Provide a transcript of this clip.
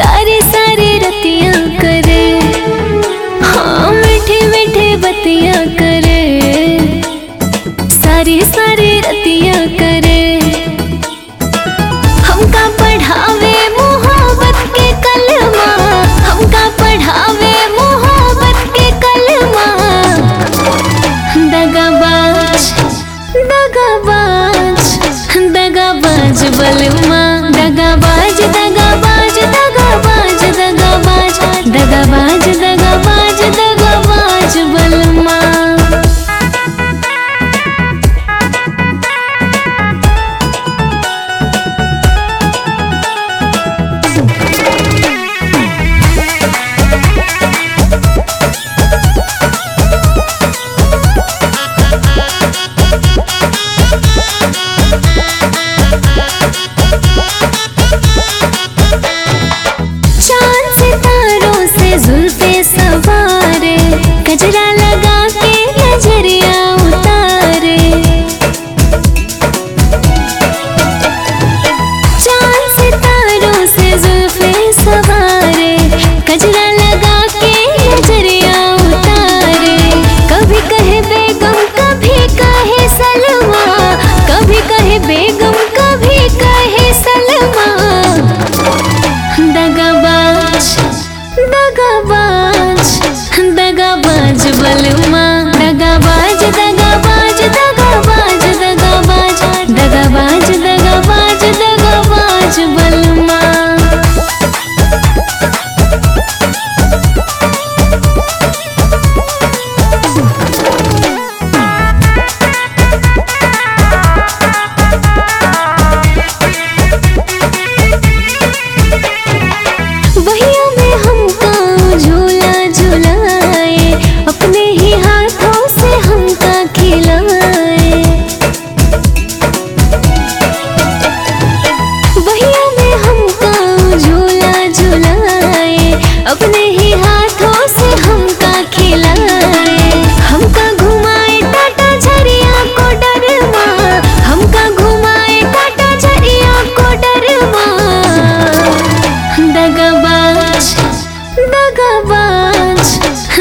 सारे सारे रतियां करे, हाँ मीठे मीठे बतियां करे, सारी सारी रतियां करे। हमका पढ़ावे मोहब्बत के कलमा, हमका पढ़ावे मोहब्बत के कलमा। दगाबाज दगाबाज दगाबाज बलमा, दगाबाज दगाबाज दगाबाज दगाबाज दगाबाज दगाबाज दगाबाज बलमा। जुल्फे सवारे, गजरा लगा के नजरिया उतारे, चांद सितारों से जुल्फे सवारे, गजरा लगा के नजरिया उतारे। कभी कहे बेगम कभी कहे सलमा, कभी कहे बेगम कभी कहे सलमा। दगाबाज दगाबाज दगाबाज बलमा, दगाबाज दगाबाज दगाबाज दगाबाज दगाबाज दगाबाज दगाबाज बलमा। बहिया में हमका झूला झुलाए, अपने ही हाथों से हमका खिलाए। बहिया में हमका झूला झुलाए, अपने ही हाथों से हमका खिलाए। हमका घुमाए टाटा झरिया को डरमा, हमका घुमाए टाटा झरिया को डरमा। दगाबाज दगाबाज